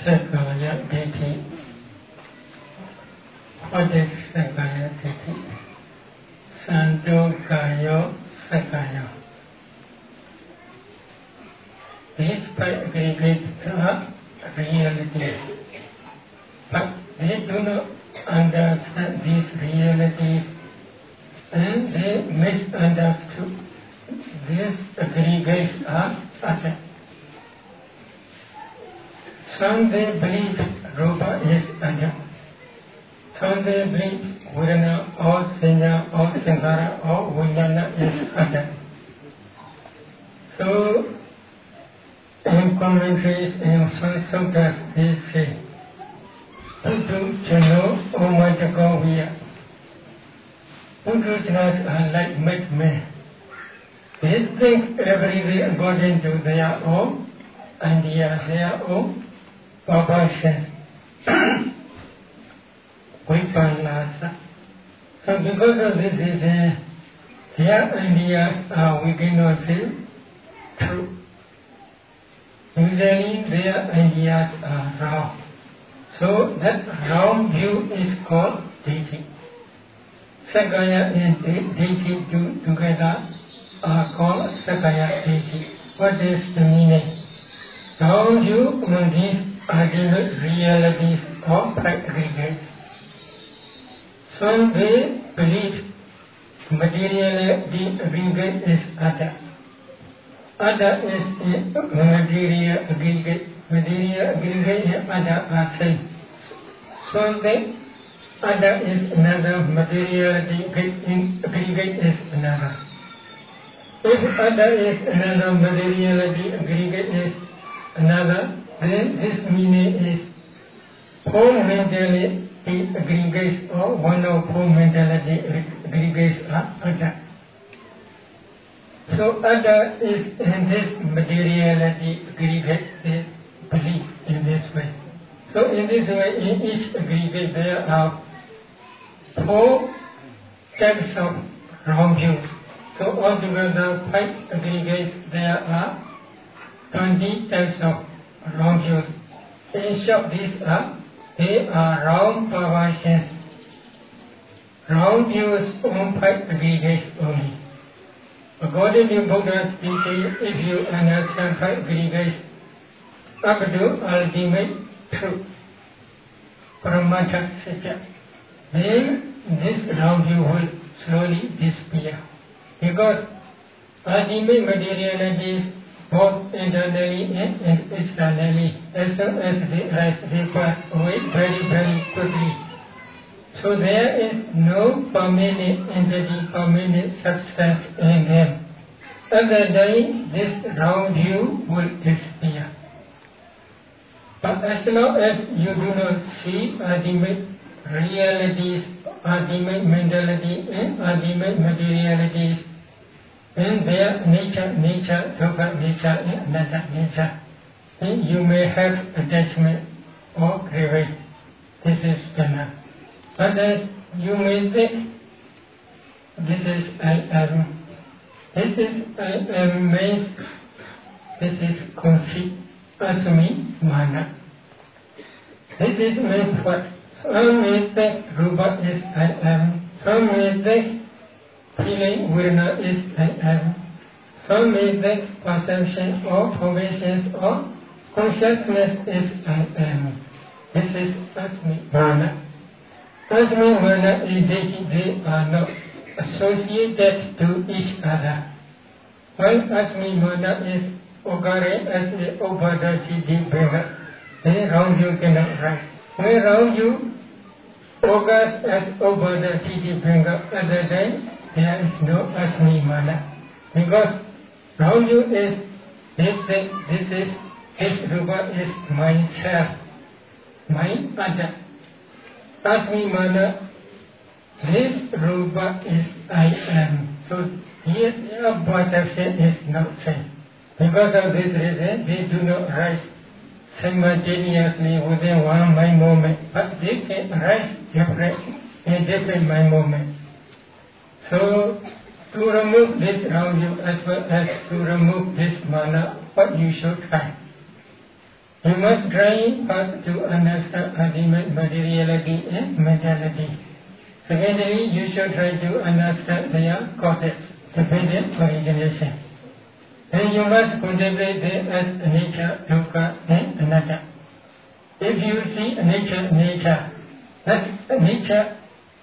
Sakaya Ditti. What is Sakaya Ditti? Santokayo Sakaya. These five aggregates are reality, but they do not understand these realities and they misunderstood. These aggregates are other. Some they believe Rupa is other. Some they believe Vedana or Sanya or Sankhara or Vijnana is other. So, in commentaries and suttas they say, Putu Chano Omatakaviya. Putuchanas are like madmen. They think every day according to their own idea, their own perversions. Vipallasa. So because of this reason, their ideas are, we cannot say, true. Usually their ideas are wrong. So that wrong view is called Ditti. Sakaya and Ditti together are called Sakaya Ditti. What is the meaning? Wrong view on these ultimate realities of aggregates. So they believe materiality aggregate is other. Other is material aggregate. Material aggregate and other are same. So the other is another, materiality aggregate is another. If other is another, materiality aggregate is another, then this meaning is four mentality aggregates or one or four mentality aggregates are other. So other is in this materiality aggregate is belief in this way. So in this way, in each aggregate there are four types of wrong views. So altogether 5 aggregates there are 20 types of wrong views. In short, they are wrong perversions, wrong views on 5 aggregates only. According to Buddha's teaching, if you understand 5 aggregates up to ultimate truth, Paramatma Satya, then this wrong view will slowly disappear. Because ultimate materiality is both internally and externally. As soon as they rise, they pass away very, very quickly. So there is no permanent entity, permanent substance in them. At that time, this wrong view will disappear. But as long as you do not see ultimate realities, ultimate mentality and ultimate materialities, and their nature, dukkha nature and anatta nature, then you may have attachment or craving. This is enough. But as you may think, this is I am. This is I am means, this is conceit, asmi, mana. This is means what? Some may think rupa is I am. Some may think feeling Vedana is I am. Some may think perception or formations or consciousness is I am. This is asmi, mana. Asmi, mana is they are not associated to each other. While asmi, mana is ogare as the obadachi dibhega. Then round you cannot write. When round you ogas as obadachi dibhega, at the time there is no asmi, mana. Because round you is this rupa is myself, my other. Asmi, mana, this rupa is I am. So here their perception is not same. Because of this reason, they do not rise simultaneously within one mind moment, but they can rise in different mind moments. So to remove this wrong view as well as to remove this mana, what you should try. You must try first to understand ultimate materiality and mentality. Secondly, you should try to understand their causes, dependent origination. Then you must contemplate them as nature, dukkha, and anatta. If you see nature, that's nature.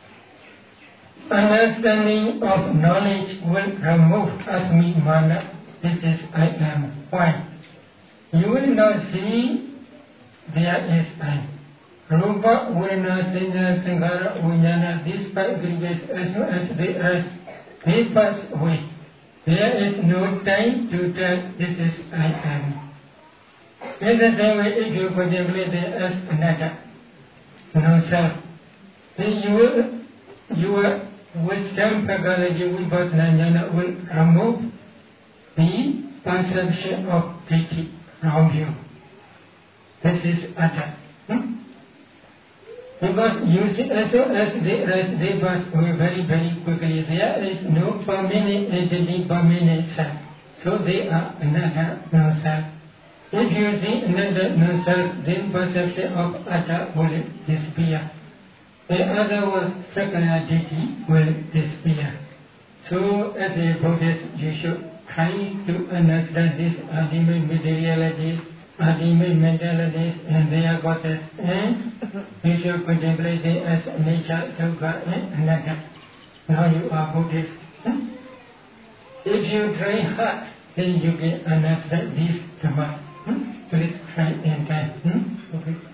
Understanding of knowledge will remove asmi mana. This is I am. Why? You will not see there is I. Rupa, Vedana, Sankhara, Sankhara, Vijnana, these five aggregates as well as they pass away. There is no time to tell this is I am. In the same way, if you contemplate it as anatta, no self, then your wisdom, psychology, vipassana, jnana will remove the perception of deity from you. This is atta. Because you see, as soon as they pass away very, very quickly, there is no permanent entity, permanent self. So they are another no self. If you see another no self, then perception of atta will disappear. The other was sakaya deity will disappear. So as a Buddhist, you should try to understand these ultimate materialities, ultimate mentalities and their causes, and you should contemplate it as nature, dukkha and anatta. Now you are Buddhist. If you try hard, then you can understand this Dhamma. Please try and time.